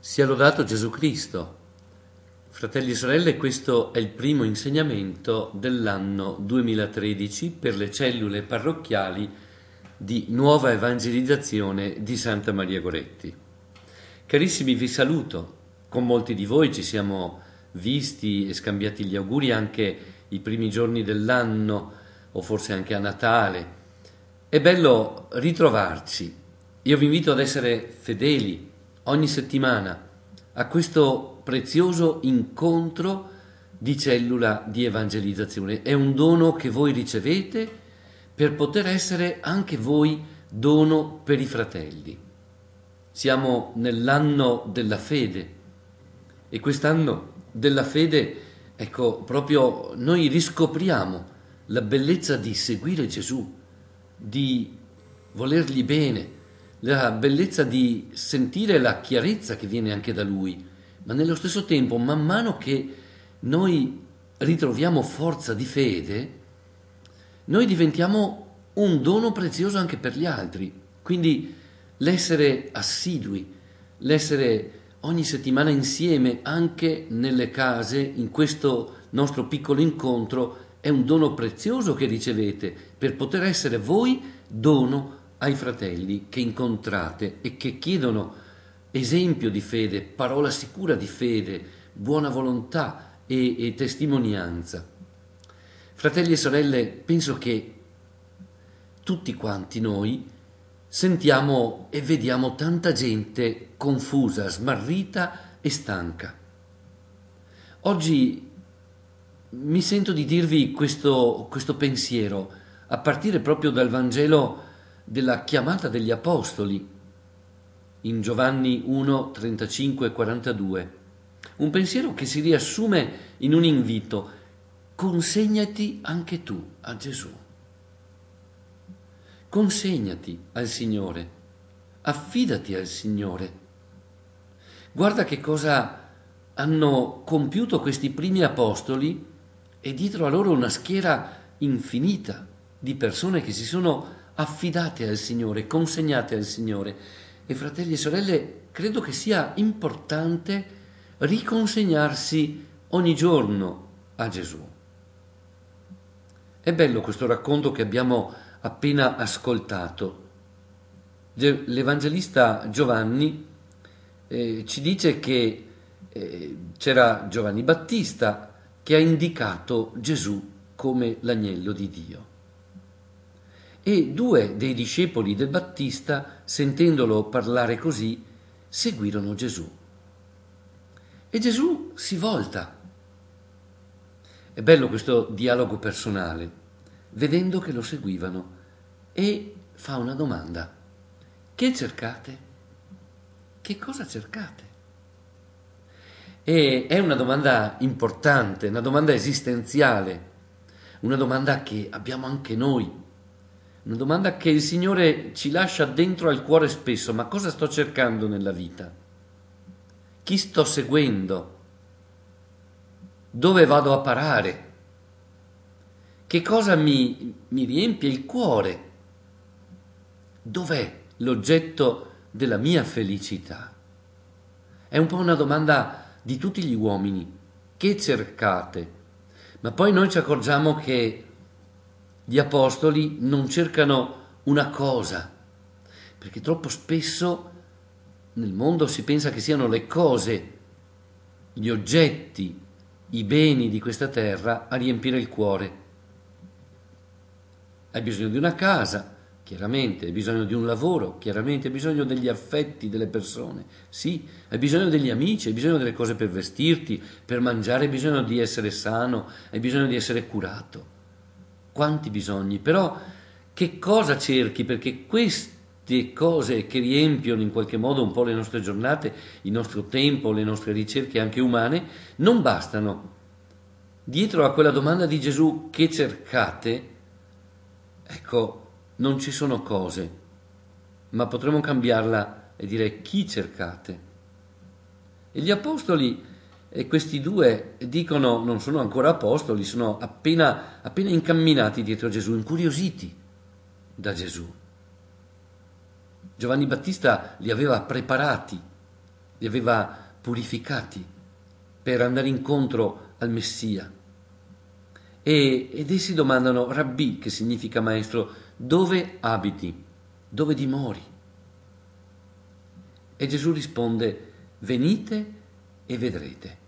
Sia lodato Gesù Cristo. Fratelli e sorelle, questo è il primo insegnamento dell'anno 2013 per le cellule parrocchiali di Nuova Evangelizzazione di Santa Maria Goretti. Carissimi, vi saluto. Con molti di voi ci siamo visti e scambiati gli auguri anche i primi giorni dell'anno o forse anche a Natale. È bello ritrovarci. Io vi invito ad essere fedeli ogni settimana a questo prezioso incontro di cellula di evangelizzazione. È un dono che voi ricevete per poter essere anche voi dono per i fratelli. Siamo nell'anno della fede e quest'anno della fede, ecco, proprio noi riscopriamo la bellezza di seguire Gesù, di volergli bene, la bellezza di sentire la chiarezza che viene anche da Lui, ma nello stesso tempo, man mano che noi ritroviamo forza di fede, noi diventiamo un dono prezioso anche per gli altri. Quindi l'essere assidui, l'essere ogni settimana insieme anche nelle case, in questo nostro piccolo incontro, è un dono prezioso che ricevete per poter essere voi dono ai fratelli che incontrate e che chiedono esempio di fede, parola sicura di fede, buona volontà e testimonianza. Fratelli e sorelle, penso che tutti quanti noi sentiamo e vediamo tanta gente confusa, smarrita e stanca. Oggi mi sento di dirvi questo pensiero, a partire proprio dal Vangelo della chiamata degli Apostoli, in Giovanni 1, 35 e 42. Un pensiero che si riassume in un invito: consegnati anche tu a Gesù. Consegnati al Signore, affidati al Signore. Guarda che cosa hanno compiuto questi primi apostoli e dietro a loro una schiera infinita di persone che si sono affidate al Signore, consegnate al Signore. E fratelli e sorelle, credo che sia importante riconsegnarsi ogni giorno a Gesù. È bello questo racconto che abbiamo appena ascoltato. L'Evangelista Giovanni ci dice che c'era Giovanni Battista che ha indicato Gesù come l'agnello di Dio. E due dei discepoli del Battista, sentendolo parlare così, seguirono Gesù. E Gesù si volta. È bello questo dialogo personale, vedendo che lo seguivano, e fa una domanda: che cercate? Che cosa cercate? E è una domanda importante, una domanda esistenziale, una domanda che abbiamo anche noi, una domanda che il Signore ci lascia dentro al cuore spesso: ma cosa sto cercando nella vita? Chi sto seguendo? Dove vado a parare? Che cosa mi riempie il cuore? Dov'è l'oggetto della mia felicità? È un po' una domanda di tutti gli uomini. Che cercate? Ma poi noi ci accorgiamo che gli apostoli non cercano una cosa, perché troppo spesso nel mondo si pensa che siano le cose, gli oggetti, i beni di questa terra a riempire il cuore. Hai bisogno di una casa, chiaramente, hai bisogno di un lavoro, chiaramente, hai bisogno degli affetti delle persone, sì, hai bisogno degli amici, hai bisogno delle cose per vestirti, per mangiare, hai bisogno di essere sano, hai bisogno di essere curato. Quanti bisogni, però che cosa cerchi? Perché queste cose che riempiono in qualche modo un po' le nostre giornate, il nostro tempo, le nostre ricerche anche umane, non bastano. Dietro a quella domanda di Gesù, che cercate? Ecco, non ci sono cose, ma potremmo cambiarla e dire: chi cercate? E gli apostoli, e questi due dicono, non sono ancora apostoli, sono appena incamminati dietro a Gesù, incuriositi da Gesù. Giovanni Battista li aveva preparati li aveva purificati per andare incontro al Messia. Ed essi domandano: Rabbì, che significa maestro, dove abiti? Dove dimori? E Gesù risponde: venite e vedrete.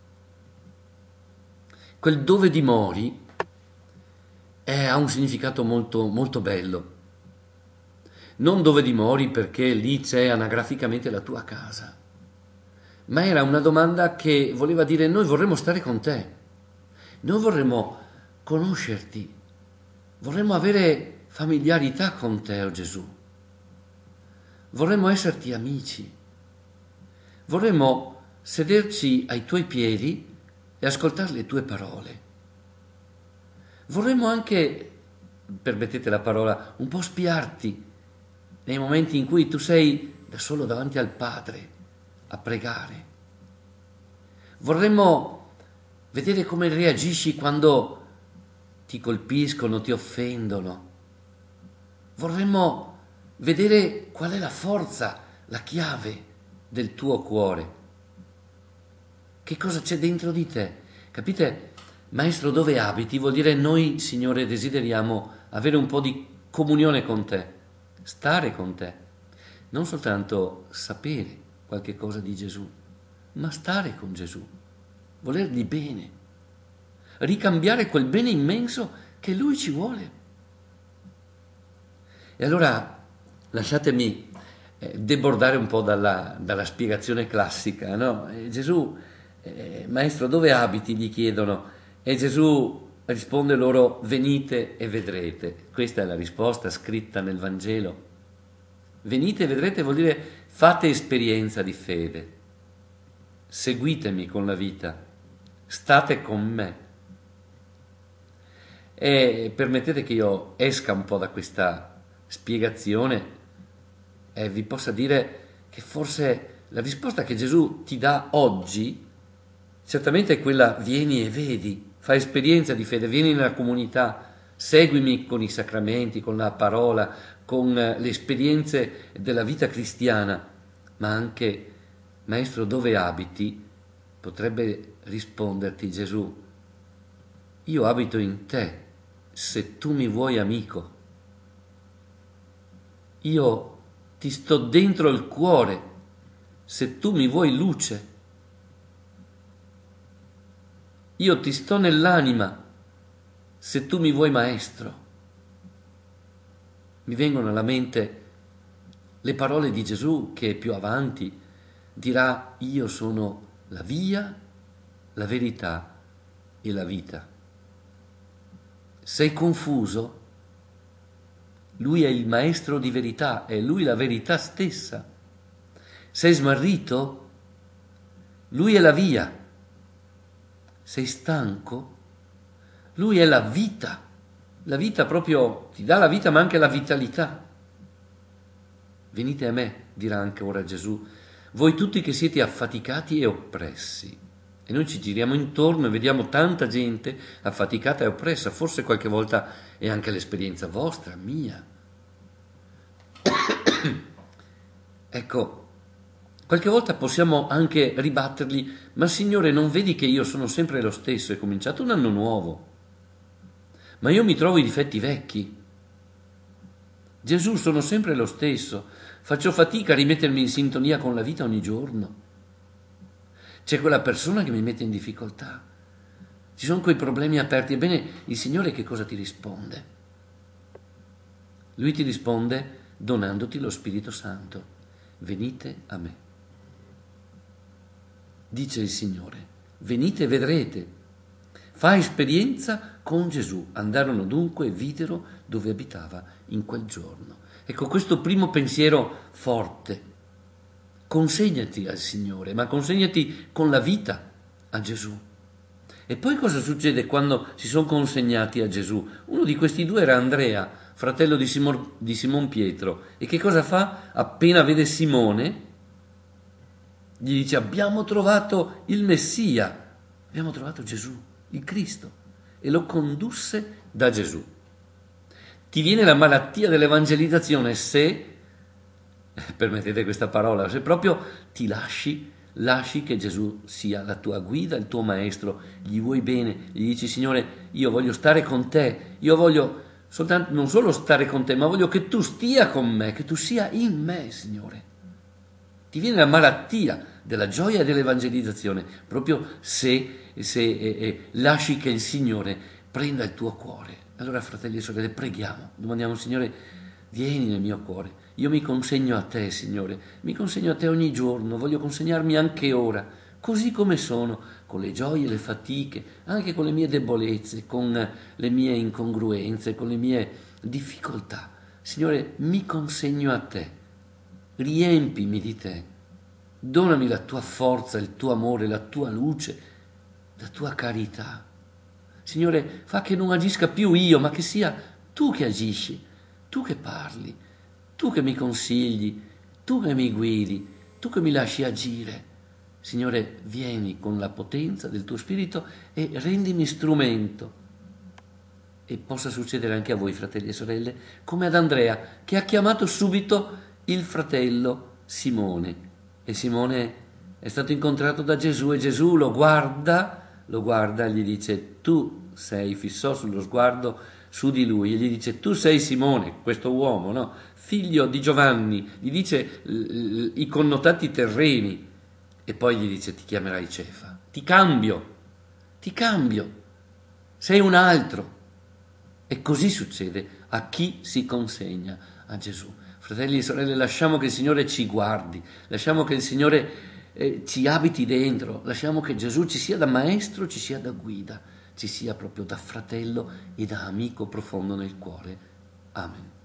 Quel dove dimori ha un significato molto, molto bello. Non dove dimori perché lì c'è anagraficamente la tua casa, ma era una domanda che voleva dire: noi vorremmo stare con te, noi vorremmo conoscerti, vorremmo avere familiarità con te, oh Gesù, vorremmo esserti amici, vorremmo sederci ai tuoi piedi e ascoltare le tue parole. Vorremmo anche, permettete la parola, un po' spiarti nei momenti in cui tu sei da solo davanti al Padre a pregare. Vorremmo vedere come reagisci quando ti colpiscono, ti offendono. Vorremmo vedere qual è la forza, la chiave del tuo cuore. Che cosa c'è dentro di te? Capite? Maestro, dove abiti? Vuol dire: noi, Signore, desideriamo avere un po' di comunione con te, stare con te, non soltanto sapere qualche cosa di Gesù, ma stare con Gesù, volergli bene, ricambiare quel bene immenso che Lui ci vuole. E allora lasciatemi debordare un po' dalla spiegazione classica, no? Gesù, maestro, dove abiti? Gli chiedono. E Gesù risponde loro: venite e vedrete. Questa è la risposta scritta nel Vangelo. Venite e vedrete vuol dire: fate esperienza di fede, seguitemi con la vita, state con me. E permettete che io esca un po' da questa spiegazione e vi possa dire che forse la risposta che Gesù ti dà oggi certamente è quella: vieni e vedi, fai esperienza di fede, vieni nella comunità, seguimi con i sacramenti, con la parola, con le esperienze della vita cristiana, ma anche: maestro, dove abiti? Potrebbe risponderti Gesù: io abito in te, se tu mi vuoi amico. Io ti sto dentro il cuore, se tu mi vuoi luce. Io ti sto nell'anima, se tu mi vuoi maestro. Mi vengono alla mente le parole di Gesù che più avanti dirà: io sono la via, la verità e la vita. Sei confuso? Lui è il maestro di verità, è lui la verità stessa. Sei smarrito? Lui è la via. Sei stanco? Lui è la vita. La vita proprio ti dà la vita, ma anche la vitalità. Venite a me, dirà anche ora Gesù, voi tutti che siete affaticati e oppressi. E noi ci giriamo intorno e vediamo tanta gente affaticata e oppressa. Forse qualche volta è anche l'esperienza vostra, mia. Ecco, qualche volta possiamo anche ribattergli: ma Signore, non vedi che io sono sempre lo stesso, è cominciato un anno nuovo, ma io mi trovo i difetti vecchi. Gesù, sono sempre lo stesso, faccio fatica a rimettermi in sintonia con la vita ogni giorno. C'è quella persona che mi mette in difficoltà, ci sono quei problemi aperti. Ebbene, il Signore che cosa ti risponde? Lui ti risponde donandoti lo Spirito Santo. Venite a me. Dice il Signore: venite e vedrete. Fa esperienza con Gesù. Andarono dunque e videro dove abitava in quel giorno. Ecco, questo primo pensiero forte. Consegnati al Signore, ma consegnati con la vita a Gesù. E poi cosa succede quando si sono consegnati a Gesù? Uno di questi due era Andrea, fratello di Simon Pietro. E che cosa fa? Appena vede Simone, gli dice: abbiamo trovato il Messia, abbiamo trovato Gesù, il Cristo. E lo condusse da Gesù. Ti viene la malattia dell'evangelizzazione se permettete questa parola, se proprio ti lasci che Gesù sia la tua guida, il tuo maestro, gli vuoi bene, gli dici Signore, io voglio stare con te, io voglio soltanto, non solo stare con te, ma voglio che tu stia con me, che tu sia in me, Signore. Ti viene la malattia della gioia e dell'evangelizzazione, proprio se lasci che il Signore prenda il tuo cuore. Allora, fratelli e sorelle, preghiamo, domandiamo, Signore, vieni nel mio cuore, io mi consegno a te, Signore, mi consegno a te ogni giorno, voglio consegnarmi anche ora, così come sono, con le gioie e le fatiche, anche con le mie debolezze, con le mie incongruenze, con le mie difficoltà. Signore, mi consegno a te. Riempimi di te, donami la tua forza, il tuo amore, la tua luce, la tua carità. Signore, fa che non agisca più io, ma che sia tu che agisci, tu che parli, tu che mi consigli, tu che mi guidi, tu che mi lasci agire. Signore, vieni con la potenza del tuo Spirito e rendimi strumento. E possa succedere anche a voi, fratelli e sorelle, come ad Andrea, che ha chiamato subito il fratello Simone. E Simone è stato incontrato da Gesù e Gesù lo guarda e gli dice, tu sei, fissò sullo sguardo su di lui e gli dice, tu sei Simone, questo uomo, no? Figlio di Giovanni, gli dice i connotati terreni e poi gli dice, ti chiamerai Cefa, ti cambio, sei un altro. E così succede a chi si consegna a Gesù. Fratelli e sorelle, lasciamo che il Signore ci guardi, lasciamo che il Signore ci abiti dentro, lasciamo che Gesù ci sia da maestro, ci sia da guida, ci sia proprio da fratello e da amico profondo nel cuore. Amen.